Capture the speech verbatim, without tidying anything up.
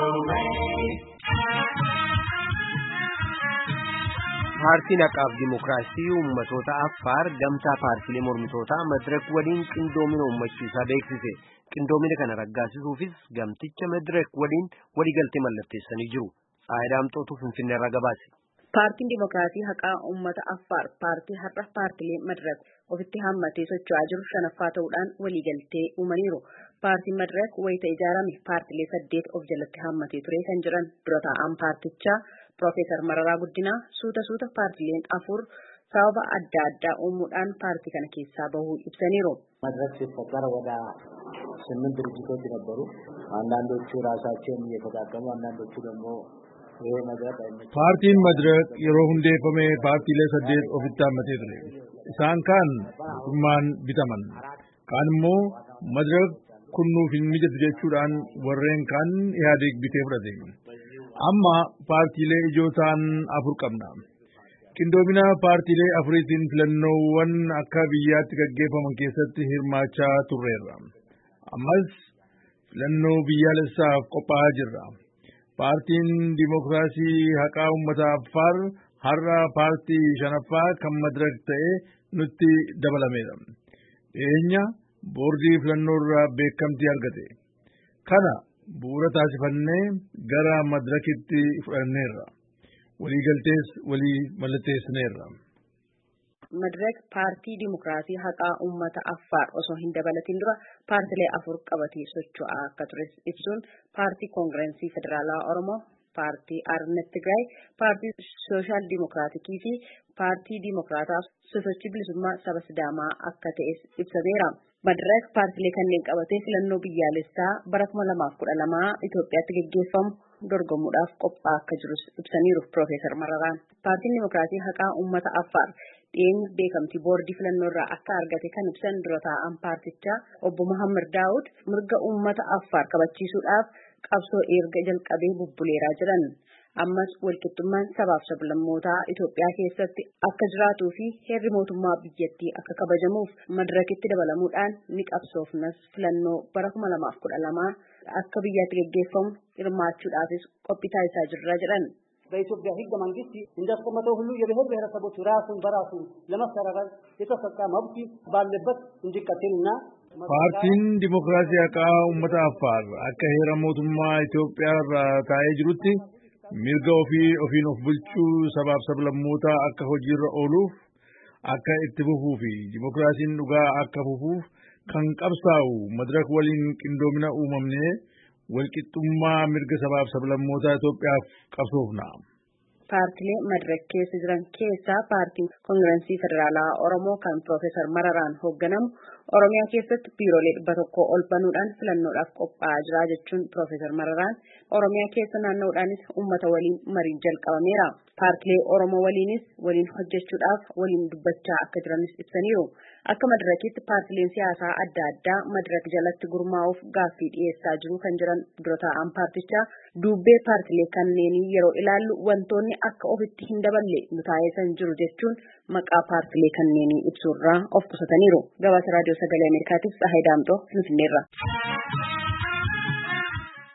Paartiin Haqaaf Dimookiraasii Uummattoota Affaar gamtaa paartiilee mormitootaa Madirak waliin qindoomina uummachiisaa beeksise. Qindoomina kana raggaasisuufis gamticha Madirak waliin waliigaltee mallatteessanii jiru. Faayidaamtootu Finfinneerraa gabaase. Paartiin Dimookiraasii Haqaa Uummata Affaar paartii har'a paartiilee Madirak ofitti hammatee socho'aa jiru shanaffaa ta'uudhaan waliigaltee uumaniiru. Paartiin Madirak wayita ijaarame paartiilee saddeet of jalatti hammatee ture kan jiran dura taa'an paartichaa Profeesar Mararaa Guddinaa suuta suuta paartiileen afur sababa adda addaa uumuudhaan paartii kana keessaa bahuu ibsaniiru. መድረክ ሲፈጠር ወደ ስምንት ድርጅቶች ነበሩ። አንዳንዶቹ ራሳቸውን እየተዳከሙ አንዳንዶቹ ደግሞ ይሄ መድረክ ፓርቲን መድረክ yeroo hundeeffame paartiilee saddeet ofitti hammatee ture. Isaan kaan mootummaan bitaman. Kaan immoo madirak kunnuuf hin mijatu jechuudhaan warreen kaan Ihaadeeg bitee fudhate. Amma paartiilee ijoo ta'an afur qabna. Qindoomina paartiilee afuriitiin filannoowwan akka biyyaatti gaggeeffaman keessatti hirmaachaa turreerra. Ammas filannoo biyyaalessaaf qophaa'aa jirra. Paartiin Dimookiraasii Haqaa Uummata Affaar har'a paartii shanaffaa kan madirak ta'e nutti dabalameera. Dhiyeenya boordii filannoo irraa beekamtii argate. Kana bu'uura taasifannee gara madirakitti fudhanneerra. Waliigaltees walii mallatteessineerra. Madirak paartii Dimookiraasii Haqaa Uummata Affaar osoo hin dabalatin dura paartiilee afur qabatee socho'aa akka ture ibsuun paartii Koongirensii Federaalaa Oromoo, paartii Arnet Tigraay, paartii Sooshaal Dimookiraatikii fi paartii Dimookiraataa Sosochii Bilisummaa Saba Sidaamaa akka ta'es ibsameera. Madirak paartiilee kanneen qabatee filannoo biyyaalessaa bara kuma lamaaf kudha lamaa Itoophiyaatti gaggeeffamu dorgomuudhaaf qophaa'aa akka jirus ibsaniiru Profeesar Mararaan. Paartiin Dimookiraasii Haqaa Uummata Affaar dhiyeenya beekamtii boordii filannoo irraa akka argate kan ibsan dura taa'an paartichaa obbo Muhammad Daawud mirga uummata Affaar kabachiisuudhaaf qabsoo erga jalqabee bubbuleeraa jiran. Ammas walqixxummaan sabaaf sablammootaa Itoophiyaa keessatti akka jiraatuu fi heerri mootummaa biyyattii akka kabajamuuf madirakitti dabalamuudhaan ni qabsoofnas filannoo bara kuma lamaaf kudha lamaa akka biyyaatti gaggeeffamu hirmaachuudhaafis qophii taasisaa jirra jedhan. በኢትዮጵያ ሕገ መንግስት እንደተቀመጠው ሁሉ የብሔር ብሔረሰቦች ራሱን በራሱ ለማስተዳደር የተሰጠ መብት ባለበት እንዲቀጥልና ፓርቲን ዲሞክራሲ Haqaa Uummata Affaar akka heera mootummaa Itoophiyaa irraa taa'ee jirutti mirga ofii ofiin of bulchuu sabaaf sablammootaa akka hojiirra ooluuf akka itti fufuu fi dimookiraasiin dhugaa akka fufuuf kan qabsaa'u madirak waliin qindoomina uumamne walqixxummaa mirga sabaaf sablammootaa Itoophiyaaf qabsoofna. Paartiilee madirak keessa jiran keessaa paartiin Koongirensii Federaalaa Oromoo kan Profeesar Mararaan hoogganamu Oromiyaa keessatti biiroolee dhibba tokkoo ol banuudhaan filannoodhaaf qophaa'aa jira jechuun Profeesar Mararaan Oromiyaa keessa naanna'uudhaanis uummata waliin mariin jalqabameera. Paartiilee Oromoo waliinis waliin hojjechuudhaaf waliin dubbachaa akka jiranis ibsaniiru. Akka madirakitti paartiileen siyaasaa adda addaa madirak jalatti gurmaa'uuf gaaffii dhiyeessaa jiru kan jiran dura taa'an paartichaa duubbee paartiilee kanneenii yeroo ilaallu wantoonni akka ofitti hin daballe nu taasisan jiru jechuun maqaa paartiilee kanneenii ibsuurraa of qusataniiru. Gabaasa Raadiyoo Sagalee Ameerikaatiif Tsahaay Daamxoo Finfinneerra.